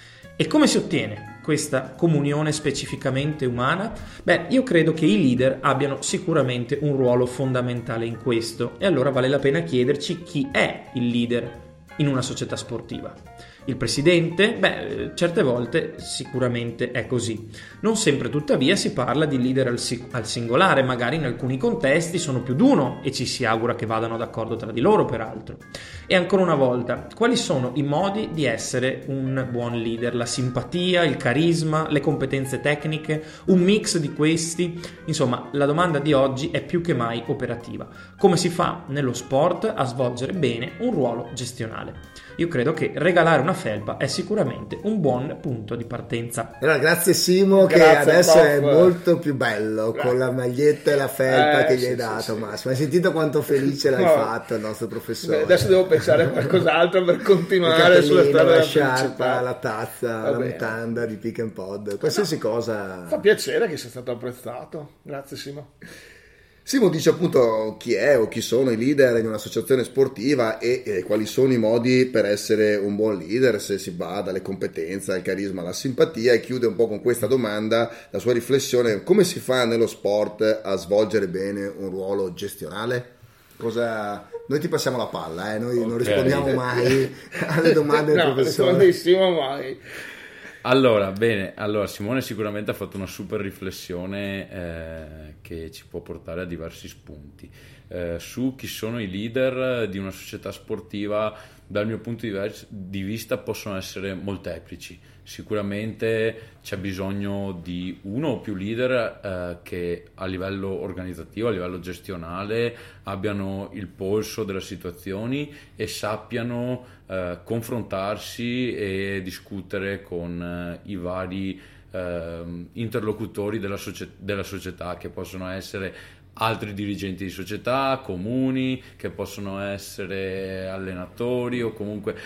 E come si ottiene questa comunione specificamente umana? Beh, io credo che i leader abbiano sicuramente un ruolo fondamentale in questo, e allora vale la pena chiederci chi è il leader in una società sportiva. Il presidente? Beh, certe volte sicuramente è così. Non sempre tuttavia si parla di leader al, si- al singolare, magari in alcuni contesti sono più d'uno e ci si augura che vadano d'accordo tra di loro, peraltro. E ancora una volta, quali sono i modi di essere un buon leader? La simpatia, il carisma, le competenze tecniche, un mix di questi? Insomma, la domanda di oggi è più che mai operativa. Come si fa nello sport a svolgere bene un ruolo gestionale? Io credo che regalare una felpa è sicuramente un buon punto di partenza. Allora, grazie Simo, Grazie, che adesso prof. è molto più bello grazie. Con la maglietta e la felpa eh, che gli sì, hai dato, sì, Massimo. Hai sentito quanto felice l'hai no. fatto il nostro professore? Beh, adesso devo pensare a qualcos'altro per continuare sulla strada la della sciarpa, felicità. la tazza, Va la bene. mutanda di Pick and Pod, qualsiasi no. cosa. Fa piacere che sia stato apprezzato. Grazie Simo. Simo dice appunto chi è o chi sono i leader in un'associazione sportiva e, e quali sono i modi per essere un buon leader, se si va dalle competenze, al carisma, alla simpatia, e chiude un po' con questa domanda la sua riflessione: come si fa nello sport a svolgere bene un ruolo gestionale? Cosa... Noi ti passiamo la palla, eh? Noi okay. non rispondiamo mai alle domande del no, professore. No, rispondessimo mai. Allora, bene, allora Simone sicuramente ha fatto una super riflessione eh, che ci può portare a diversi spunti. Eh, su chi sono i leader di una società sportiva, dal mio punto di vista possono essere molteplici. Sicuramente c'è bisogno di uno o più leader eh, che a livello organizzativo, a livello gestionale abbiano il polso delle situazioni e sappiano eh, confrontarsi e discutere con eh, i vari eh, interlocutori della, socie- della società, che possono essere altri dirigenti di società, comuni, che possono essere allenatori o comunque...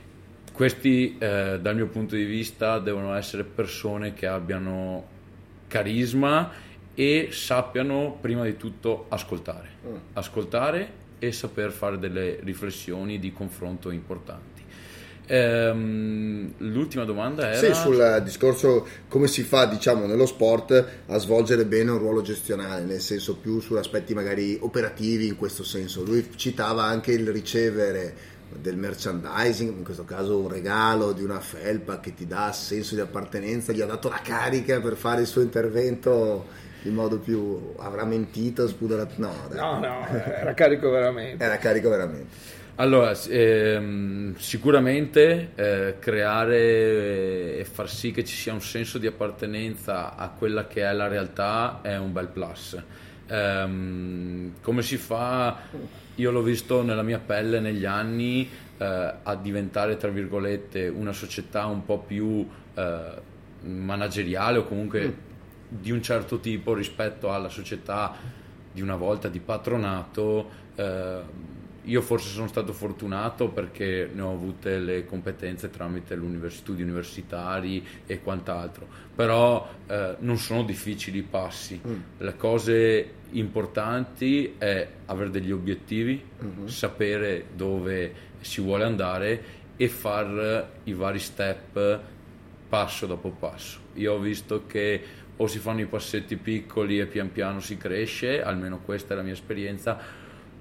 Questi, eh, dal mio punto di vista, devono essere persone che abbiano carisma e sappiano prima di tutto ascoltare, mm. ascoltare e saper fare delle riflessioni di confronto importanti. Ehm, l'ultima domanda era... Sì, sul discorso come si fa, diciamo, nello sport a svolgere bene un ruolo gestionale, nel senso più su aspetti magari operativi in questo senso. Lui citava anche il ricevere del merchandising, in questo caso un regalo di una felpa che ti dà senso di appartenenza, gli ha dato la carica per fare il suo intervento in modo più... avrà mentito, spudorato? No, dai. no, no, era carico veramente. Era carico veramente. Allora, ehm, sicuramente eh, creare e far sì che ci sia un senso di appartenenza a quella che è la realtà è un bel plus. Ehm, come si fa? Io l'ho visto nella mia pelle negli anni eh, a diventare, tra virgolette, una società un po' più eh, manageriale o comunque mm. di un certo tipo rispetto alla società di una volta di patronato. Eh, io forse sono stato fortunato perché ne ho avute le competenze tramite gli studi universitari e quant'altro, però eh, non sono difficili i passi. Mm. Le cose importanti è avere degli obiettivi, mm-hmm. sapere dove si vuole andare e far i vari step passo dopo passo. Io ho visto che o si fanno i passetti piccoli e pian piano si cresce, almeno questa è la mia esperienza,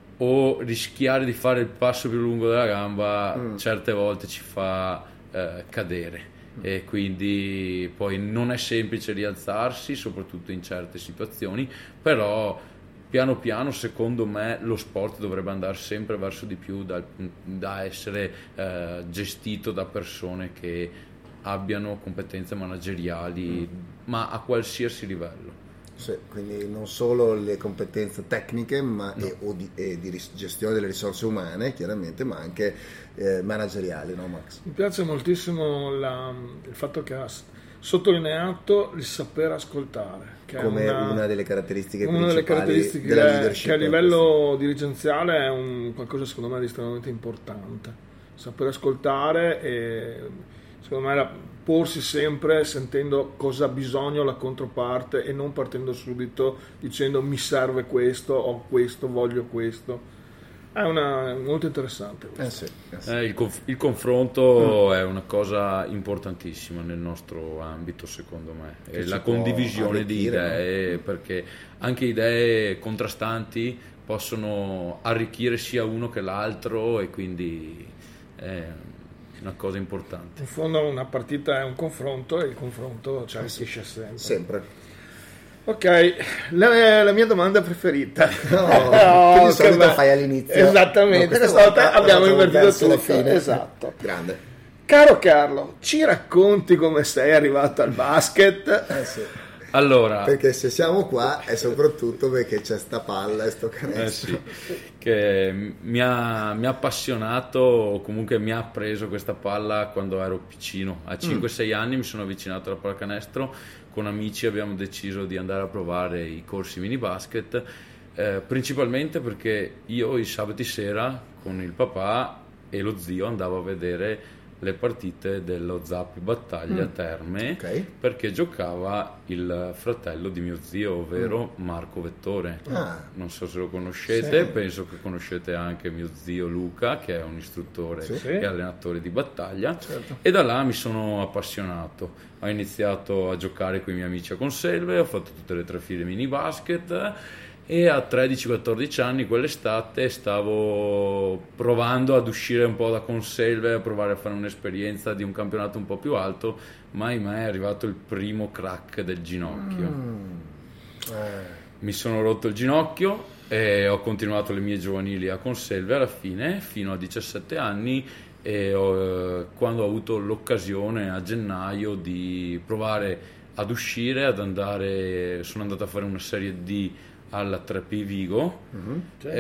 o rischiare di fare il passo più lungo della gamba mm. certe volte ci fa eh, cadere mm. e quindi poi non è semplice rialzarsi, soprattutto in certe situazioni, però piano piano secondo me lo sport dovrebbe andare sempre verso di più da, da essere eh, gestito da persone che abbiano competenze manageriali mm. ma a qualsiasi livello. Sì, quindi non solo le competenze tecniche ma no. e, o di, e di gestione delle risorse umane chiaramente, ma anche eh, manageriali, no Max? Mi piace moltissimo la, il fatto che ha sottolineato il saper ascoltare, che come è una, una delle caratteristiche una principali delle caratteristiche della che, leadership, che a livello dirigenziale è un qualcosa secondo me di estremamente importante, saper ascoltare e secondo me la, porsi sempre sentendo cosa ha bisogno la controparte e non partendo subito dicendo mi serve questo, ho questo, voglio questo. È una, molto interessante. Eh sì, eh sì. Eh, il, conf- il confronto mm. è una cosa importantissima nel nostro ambito, secondo me, e la condivisione di idee, no? Perché anche idee contrastanti possono arricchire sia uno che l'altro e quindi è una cosa importante. In fondo una partita è un confronto e il confronto ci arricchisce sempre. Sempre. Ok, la, la mia domanda preferita. No, no, di solito fai all'inizio. Esattamente, no, questa volta abbiamo invertito tutto. Fine. Esatto. Grande. Caro Carlo, ci racconti come sei arrivato al basket? Eh sì. Allora, perché se siamo qua è soprattutto perché c'è sta palla e sto canestro. Eh sì, che mi ha, mi ha appassionato, o comunque mi ha preso questa palla quando ero piccino. A cinque sei mm. anni mi sono avvicinato alla pallacanestro, con amici abbiamo deciso di andare a provare i corsi mini basket, eh, principalmente perché io i sabati sera con il papà e lo zio andavo a vedere le partite dello Zappi Battaglia mm. Terme, okay. perché giocava il fratello di mio zio, ovvero mm. Marco Vettore. Ah. Non so se lo conoscete, sì. penso che conoscete anche mio zio Luca, che è un istruttore sì. e allenatore di battaglia, certo. E da là mi sono appassionato. Ho iniziato a giocare con i miei amici a Conselve, ho fatto tutte le tre file mini basket e a tredici quattordici anni quell'estate stavo provando ad uscire un po' da Conselve, a provare a fare un'esperienza di un campionato un po' più alto, ma ahimè è arrivato il primo crack del ginocchio. Mm. Eh. Mi sono rotto il ginocchio e ho continuato le mie giovanili a Conselve alla fine fino a diciassette anni, e ho, quando ho avuto l'occasione a gennaio di provare ad uscire, ad andare, sono andato a fare una serie D alla tre P Vigo, uh-huh, certo.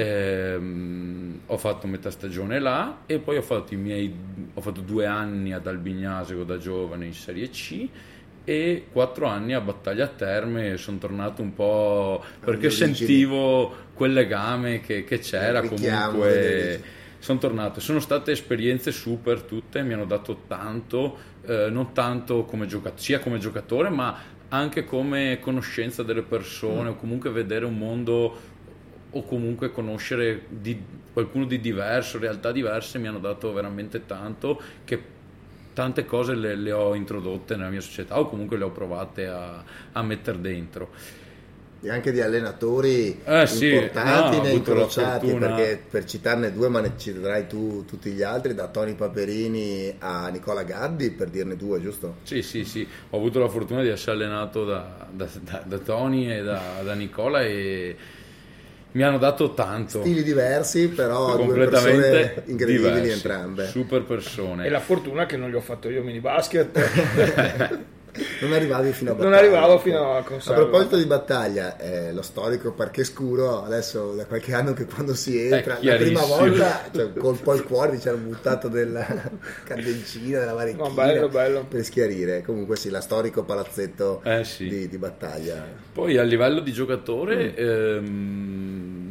ehm, ho fatto metà stagione là e poi ho fatto i miei ho fatto due anni ad Albignasego da giovane in Serie C e quattro anni a Battaglia Terme. Sono tornato un po' perché sentivo quel legame che, che c'era, comunque sono tornato. Sono state esperienze super tutte, mi hanno dato tanto, eh, non tanto come giocatore, sia come giocatore ma anche come conoscenza delle persone, mm. o comunque vedere un mondo, o comunque conoscere di qualcuno di diverso, realtà diverse, mi hanno dato veramente tanto, che tante cose le, le ho introdotte nella mia società o comunque le ho provate a, a mettere dentro. E anche di allenatori eh, sì, importanti no, ne incrociati, perché per citarne due, ma ne citerai tu tutti gli altri, da Tony Paperini a Nicola Gaddi, per dirne due, giusto? Sì, sì, sì, ho avuto la fortuna di essere allenato da, da, da, da Tony e da, da Nicola e mi hanno dato tanto. Stili diversi, però due persone incredibili diversi, entrambe. Super persone. E la fortuna che non gli ho fatto io mini basket. Non arrivavi fino a Battaglia. Non arrivavo fino a Conselve. A proposito di Battaglia, eh, lo storico Parquet Scuro, adesso da qualche anno che quando si entra, la prima volta, cioè, col po' il cuore ci hanno buttato della candencina, della varecchina, no, bello, bello. per schiarire. Comunque sì, la storico palazzetto eh, sì. di, di Battaglia. Poi a livello di giocatore, mm. ehm,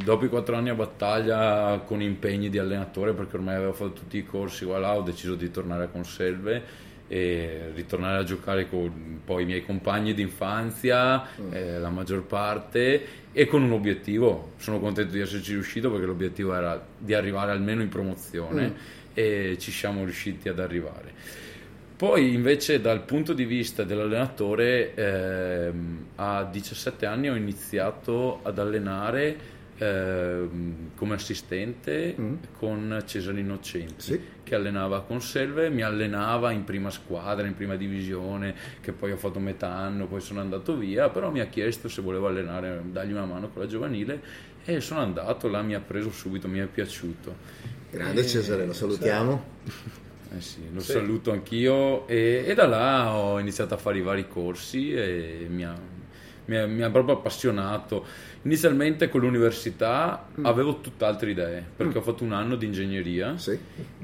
dopo i quattro anni a battaglia con impegni di allenatore, perché ormai avevo fatto tutti i corsi qua là, ho deciso di tornare a Conselve e ritornare a giocare con poi i miei compagni d'infanzia, mm. eh, la maggior parte, e con un obiettivo. Sono contento di esserci riuscito, perché l'obiettivo era di arrivare almeno in promozione, mm. e ci siamo riusciti ad arrivare. Poi invece dal punto di vista dell'allenatore, eh, a diciassette anni ho iniziato ad allenare eh, come assistente mm. con Cesare Innocenti, sì. che allenava a Conselve, mi allenava in prima squadra, in prima divisione, che poi ho fatto metà anno, poi sono andato via, però mi ha chiesto se volevo allenare, dargli una mano con la giovanile, e sono andato là, mi ha preso subito, mi è piaciuto. Grande e, Cesare, lo salutiamo. Eh sì, lo sì. saluto anch'io, e, e da là ho iniziato a fare i vari corsi e mi ha, mi ha, mi ha proprio appassionato. Inizialmente con l'università mm. avevo tutt'altre idee, perché mm. ho fatto un anno di ingegneria, sì.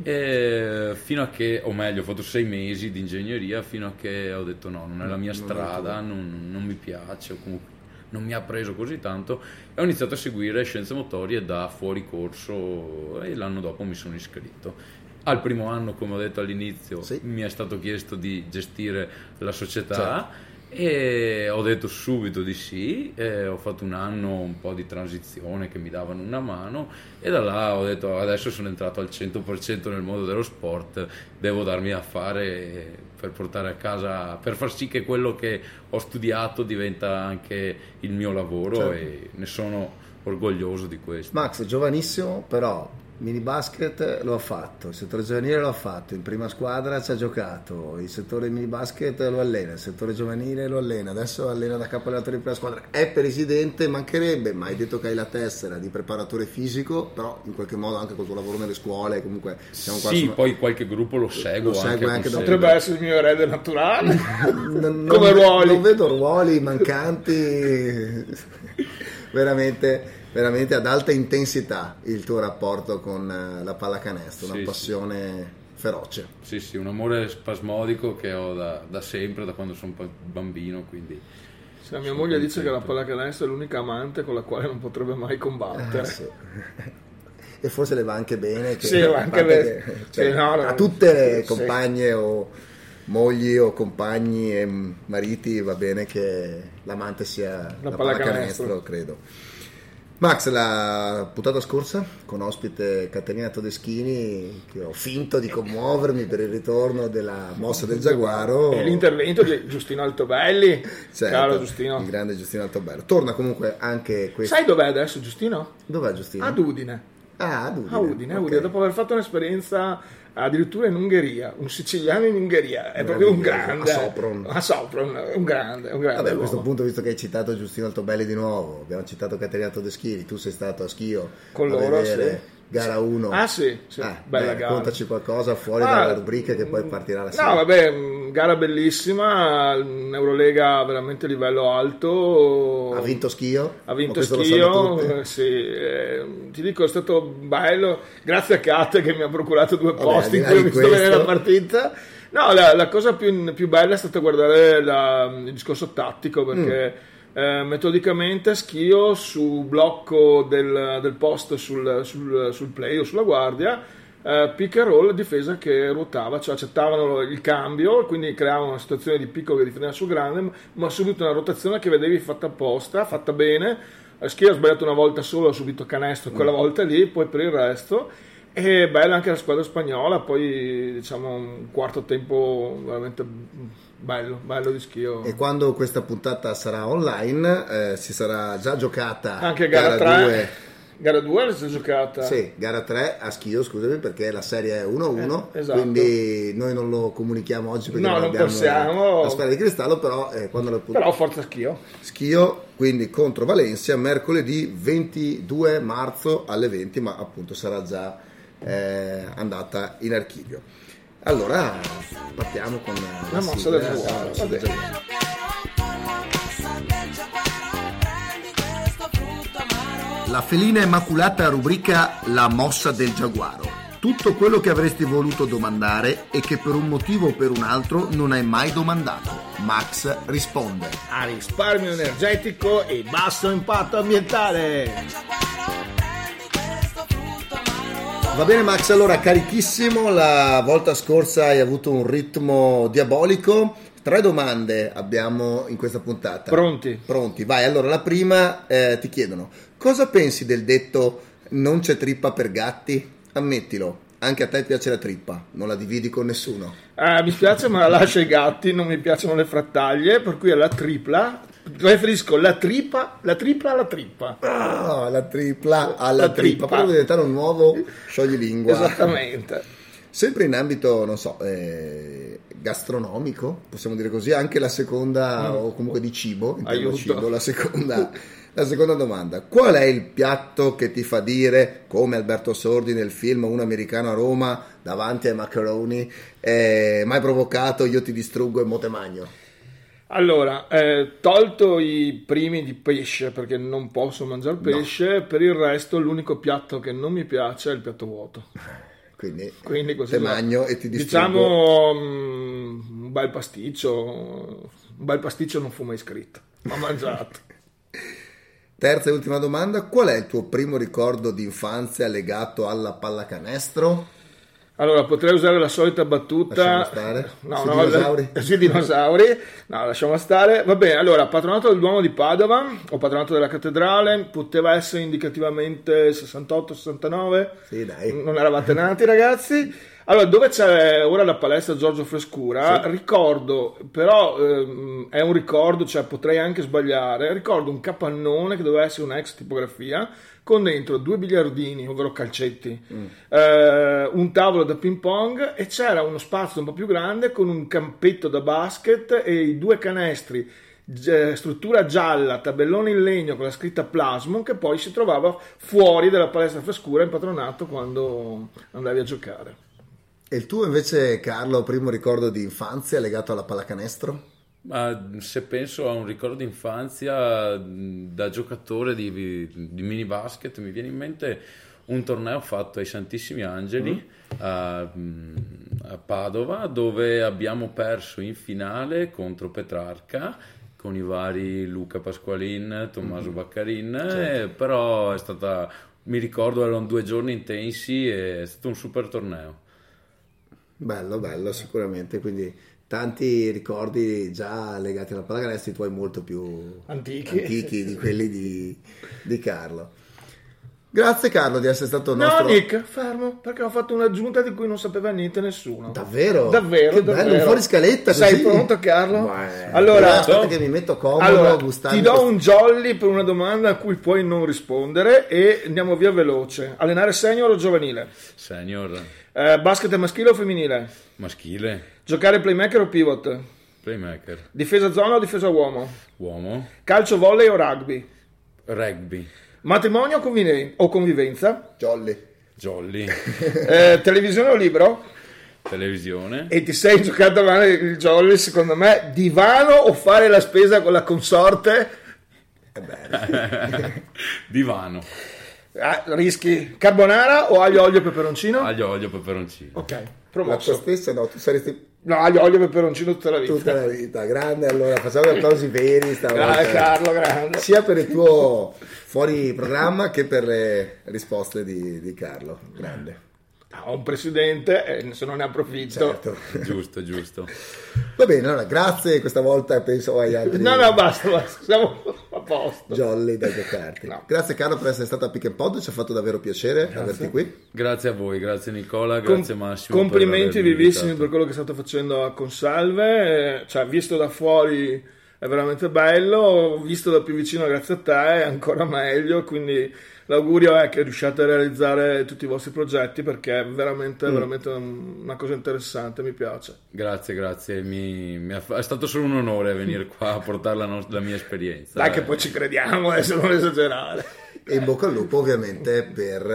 e fino a che, o meglio, ho fatto sei mesi di ingegneria, fino a che ho detto no, non è la mia non strada, non, non mi piace, o comunque non mi ha preso così tanto, e ho iniziato a seguire scienze motorie da fuori corso, e l'anno dopo mi sono iscritto. Al primo anno, come ho detto all'inizio, sì. mi è stato chiesto di gestire la società, certo. e ho detto subito di sì, e ho fatto un anno un po' di transizione che mi davano una mano, e da là ho detto adesso sono entrato al cento per cento nel mondo dello sport, devo darmi a fare per portare a casa, per far sì che quello che ho studiato diventa anche il mio lavoro, certo. e ne sono orgoglioso di questo. Max, giovanissimo, però mini basket lo ha fatto, il settore giovanile lo ha fatto, in prima squadra ci ha giocato, il settore mini basket lo allena, il settore giovanile lo allena, adesso allena da capo allenatore di prima squadra, è presidente, mancherebbe, ma hai detto che hai la tessera di preparatore fisico, però in qualche modo anche col tuo lavoro nelle scuole comunque siamo qua, sì, insomma, poi qualche gruppo lo seguo, lo anche, anche da... potrebbe essere il mio erede naturale. non, come non, ruoli non vedo ruoli mancanti veramente veramente ad alta intensità il tuo rapporto con la pallacanestro, una sì, passione sì. feroce. Sì, sì, un amore spasmodico che ho da, da sempre, da quando sono bambino, quindi... Sì, la mia moglie contento. Dice che la pallacanestro è l'unica amante con la quale non potrebbe mai combattere. Ah, sì. E forse le va anche bene. Che, sì, va anche bene. Che, cioè, sì, no, no, a tutte le sì. compagne o mogli o compagni e mariti va bene che l'amante sia la, la pallacanestro, pallacanestro, credo. Max, la puntata scorsa con ospite Caterina Todeschini, che ho finto di commuovermi per il ritorno della mossa del Giaguaro, e l'intervento di Giustino Altobelli, certo, caro Giustino, il grande Giustino Altobelli. Torna comunque anche questo. Sai dov'è adesso Giustino? Dov'è Giustino? Ad Udine. Ah, ad Udine. A Udine, okay. Udine, dopo aver fatto un'esperienza addirittura in Ungheria, un siciliano in Ungheria, è proprio un grande. A Sopron. A Sopron, un grande, un grande. Vabbè, a questo punto, visto che hai citato Giustino Altobelli di nuovo, abbiamo citato Caterina Todeschini, tu sei stato a Schio con a loro, vedere sì. gara uno. Ah sì, sì. Ah, bella beh, gara. Raccontaci qualcosa fuori ah, dalla rubrica che poi partirà la sera. No, vabbè, gara bellissima, un'Eurolega veramente a livello alto. Ha vinto Schio? Ha vinto Schio, sì. Eh, ti dico, è stato bello, grazie a Kat che mi ha procurato due posti vabbè, in cui ho visto questo. Bene la partita. No, la, la cosa più, più bella è stata guardare la, il discorso tattico, perché mm. eh, metodicamente Schio su blocco del, del post sul, sul, sul play o sulla guardia, eh, pick and roll, difesa che ruotava, cioè accettavano il cambio, quindi creavano una situazione di piccolo che difendeva sul grande, ma subito una rotazione che vedevi fatta apposta, fatta bene. Schio ha sbagliato una volta solo, ha subito canestro quella mm. volta lì, poi per il resto. E bella anche la squadra spagnola, poi diciamo un quarto tempo veramente bello, bello di Schio. E quando questa puntata sarà online eh, si sarà già giocata anche gara, gara tre. Gara due si è giocata? Sì, gara tre a Schio, scusami, perché la serie è uno a uno, eh, esatto. Quindi noi non lo comunichiamo oggi perché no, non, non abbiamo possiamo. la sfera di cristallo, però eh, quando lo Però forza Schio. Schio, quindi contro Valencia, mercoledì ventidue marzo alle venti, ma appunto sarà già eh, andata in archivio. Allora partiamo con la, la mossa del Giaguaro. La felina immacolata rubrica La mossa del Giaguaro. Tutto quello che avresti voluto domandare e che per un motivo o per un altro non hai mai domandato. Max risponde. A risparmio energetico e basso impatto ambientale. Va bene Max, allora carichissimo, la volta scorsa hai avuto un ritmo diabolico, tre domande abbiamo in questa puntata. Pronti? Pronti, vai, allora la prima eh, ti chiedono, cosa pensi del detto non c'è trippa per gatti? Ammettilo, anche a te piace la trippa, non la dividi con nessuno. Eh, mi spiace ma la lascio ai gatti, non mi piacciono le frattaglie, per cui è la tripla. Preferisco la trippa, la tripla alla trippa. Ah, la tripla alla La trippa. trippa. Però deve diventare un nuovo scioglilingua. Esattamente. Sempre in ambito, non so, eh, gastronomico, possiamo dire così, anche la seconda, mm. o comunque di cibo, in tema cibo, la seconda, la seconda domanda. Qual è il piatto che ti fa dire, come Alberto Sordi nel film Un americano a Roma, davanti ai macaroni, eh, mai provocato, io ti distruggo e mo te magno? Allora, eh, tolto i primi di pesce perché non posso mangiare pesce, no. Per il resto l'unico piatto che non mi piace è il piatto vuoto. Quindi, Quindi così te magno e ti distruggo. Diciamo um, un bel pasticcio, un bel pasticcio non fu mai scritto, ma mangiato. Terza e ultima domanda, qual è il tuo primo ricordo di infanzia legato alla pallacanestro? Allora, potrei usare la solita battuta. Lasciamo stare. No, sui no, dinosauri? Sui dinosauri. No, lasciamo stare. Va bene, allora, patronato del Duomo di Padova o patronato della cattedrale, poteva essere indicativamente sessantotto sessantanove. Sì, dai. Non eravate nati, ragazzi. Allora, dove c'è ora la palestra Giorgio Frescura, sì. Ricordo, però ehm, è un ricordo, cioè potrei anche sbagliare, ricordo un capannone che doveva essere un'ex tipografia, con dentro due biliardini, ovvero calcetti, mm. eh, un tavolo da ping pong e c'era uno spazio un po' più grande con un campetto da basket e i due canestri, eh, struttura gialla, tabellone in legno con la scritta Plasmon, che poi si trovava fuori dalla palestra Frescura in patronato quando andavi a giocare. E il tuo invece, Carlo, primo ricordo di infanzia legato alla pallacanestro? Ma se penso a un ricordo di infanzia da giocatore di, di mini basket, mi viene in mente un torneo fatto ai Santissimi Angeli mm. a, a Padova, dove abbiamo perso in finale contro Petrarca con i vari Luca Pasqualin, Tommaso mm. Baccarin, certo. eh, però è stata, mi ricordo, erano due giorni intensi e è stato un super torneo. Bello, bello, sicuramente, quindi tanti ricordi già legati alla pallacanestro, i tuoi molto più antichi, antichi di quelli di, di Carlo. Grazie Carlo di essere stato il nostro... No Nick, fermo, perché ho fatto un'aggiunta di cui non sapeva niente nessuno. Davvero? Davvero, che davvero. Bello, fuori scaletta così. Sei pronto Carlo? Beh, allora, aspetta che mi metto comodo. Allora, ti do questo... un jolly per una domanda a cui puoi non rispondere e andiamo via veloce. Allenare senior o giovanile? Senior. Eh, basket maschile o femminile? Maschile. Giocare playmaker o pivot? Playmaker. Difesa zona o difesa uomo? Uomo. Calcio, volley o rugby? Rugby. Matrimonio o, conviven- o convivenza? Jolly. Jolly. eh, televisione o libro? Televisione. E ti sei giocato male il jolly, secondo me, divano o fare la spesa con la consorte? È bello. Divano. Ah, rischi carbonara o aglio, olio e peperoncino? Aglio, olio, peperoncino. Ok, promosso. La tua stessa no, tu saresti... No, aglio, olio e peperoncino tutta la vita. Tutta la vita, grande, allora facciamo gli applausi veri stavolta. Grande Carlo, grande. Sia per il tuo fuori programma che per le risposte di, di Carlo, grande. Ho un presidente e se non ne approfitto. Certo. Giusto, giusto. Va bene, allora grazie questa volta, penso agli altri. No, no, basta, basta, siamo a posto. Jolly da giocarti. No. Grazie Carlo per essere stato a Pick and Pod, ci ha fatto davvero piacere grazie. averti qui. Grazie a voi, grazie Nicola, grazie Com- Massimo. Complimenti per vivissimi per quello che state facendo a Consalve, cioè visto da fuori è veramente bello, visto da più vicino grazie a te è ancora meglio, quindi l'augurio è che riusciate a realizzare tutti i vostri progetti perché è veramente, mm. veramente una cosa interessante, mi piace. Grazie, grazie, mi, mi è stato solo un onore venire qua a portare la, no- la mia esperienza. Dai che poi ci crediamo, adesso non esagerare. E in bocca al lupo ovviamente per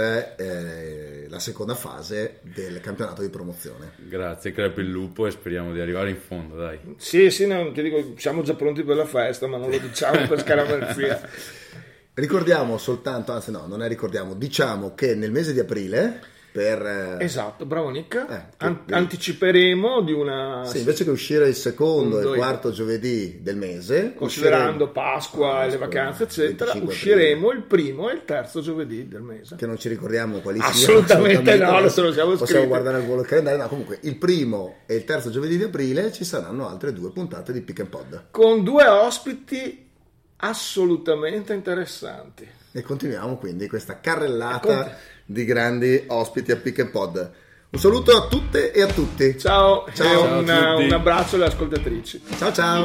eh, la seconda fase del campionato di promozione. Grazie, crepe il lupo e speriamo di arrivare in fondo, dai. Sì, sì, no, ti dico, siamo già pronti per la festa, ma non lo diciamo per scaramanzia. Ricordiamo soltanto, anzi no, non è ricordiamo, diciamo che nel mese di aprile per... Eh, esatto, bravo Nick. Eh, An- che, anticiperemo di una... Sì, invece che uscire il secondo e il due, quarto giovedì del mese, considerando usciremo, Pasqua e le Pasqua, vacanze eccetera, venticinque usciremo aprile. il primo e il terzo giovedì del mese. Che non ci ricordiamo quali Assolutamente siano. no, adesso lo siamo Possiamo scritti. guardare al volo il calendario. No, comunque il primo e il terzo giovedì di aprile ci saranno altre due puntate di Pick and Pod. Con due ospiti assolutamente interessanti. E continuiamo quindi questa carrellata di grandi ospiti a Pick and Pod. Un saluto a tutte e a tutti. Ciao, Ciao e un, a tutti. un abbraccio alle ascoltatrici. Ciao ciao.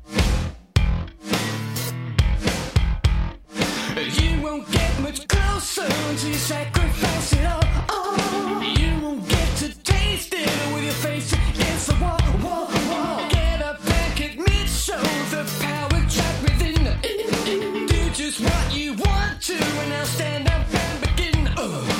You won't get much closer until you sacrifice it all. Oh, you won't get to taste it with your face against the wall, wall, wall. Get up and admit, show the power trapped within. Do just what you want to, and now stand up and begin. Oh.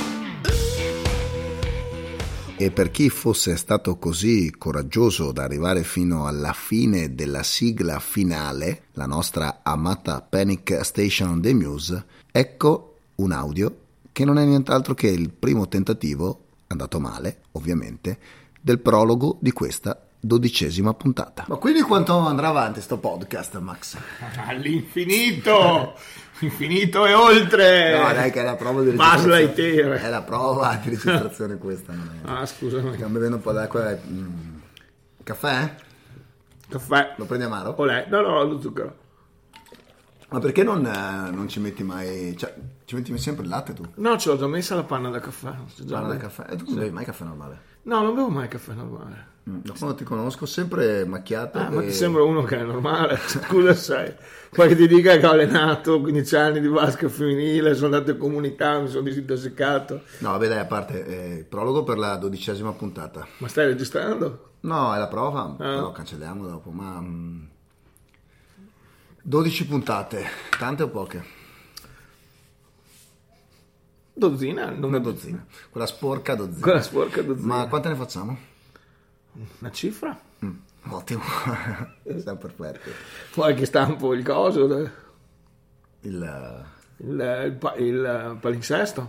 E per chi fosse stato così coraggioso da arrivare fino alla fine della sigla finale, la nostra amata Panic Station dei Muse, ecco un audio che non è nient'altro che il primo tentativo, andato male ovviamente, del prologo di questa dodicesima puntata. Ma quindi quanto andrà avanti sto podcast, Max? All'infinito, infinito e oltre. No, dai, che è la prova di Buzz registrazione. Lightyear. È la prova di registrazione questa, non è. Ah, scusami. Stiamo bevendo un po' d'acqua. Mm. Caffè? Caffè. Lo prendi amaro? Olè. No, no, lo zucchero. Ma perché non, eh, non ci metti mai... Cioè, ci metti sempre il latte tu? No, ce l'ho già messa la panna da caffè. C'è già Panna da lì. caffè? E tu non bevi mai caffè normale? No, non bevo mai caffè normale. Mm. Da quando ti conosco sempre macchiato. Ah, e... ma ti sembra uno che è normale? Scusa, sai. Poi che ti dica che ho allenato quindici anni di basket femminile, sono andato in comunità, mi sono disintossicato. No, vabbè dai, a parte eh, il prologo per la dodicesima puntata. Ma stai registrando? No, è la prova, Ah. però cancelliamo dopo, ma... Mm, dodici puntate, tante o poche? Dozzina? Non Una dozzina. Quella sporca dozzina. Quella sporca dozzina. Ma quante ne facciamo? Una cifra? Mm, ottimo. Siamo perfetti. Poi che stampo il coso? Il, Il... il, pa- il palinsesto?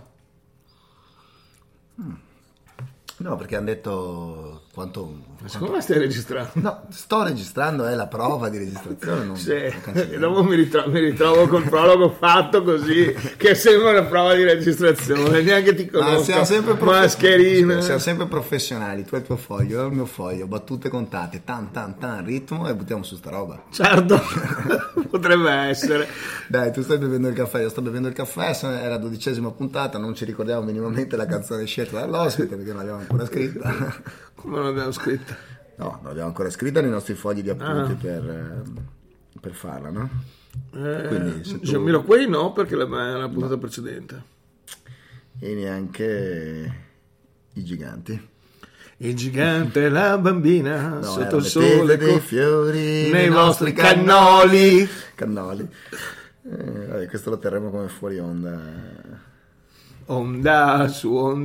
No, perché hanno detto quanto... Ma secondo me stai registrando? No, sto registrando, è la prova di registrazione. Non, Sì, non cancelliamo. e dopo mi ritrovo, mi ritrovo col prologo fatto così, che sembra una prova di registrazione, neanche ti Ma conosco. siamo sempre, profe- mascherina. siamo sempre professionali. Tu hai il tuo foglio, io ho il mio foglio, battute contate, tan tan tan, ritmo e buttiamo su sta roba. Certo, potrebbe essere. Dai, tu stai bevendo il caffè, io sto bevendo il caffè, è la dodicesima puntata, non ci ricordiamo minimamente la canzone scelta dall'ospite perché non l'abbiamo ancora scritta. Come non l'abbiamo scritta? No, non l'abbiamo ancora scritta nei nostri fogli di appunti Ah. per, eh, per farla, no? Eh, Quindi, se tu- Jamiroquai no, perché la, è la puntata precedente. E neanche i giganti. Il gigante e la bambina No, sotto erano il le sole tele dei co- fiori nei vostri cannoli. Cannoli. Eh, vabbè, questo lo terremo come fuori onda. Onda su onda.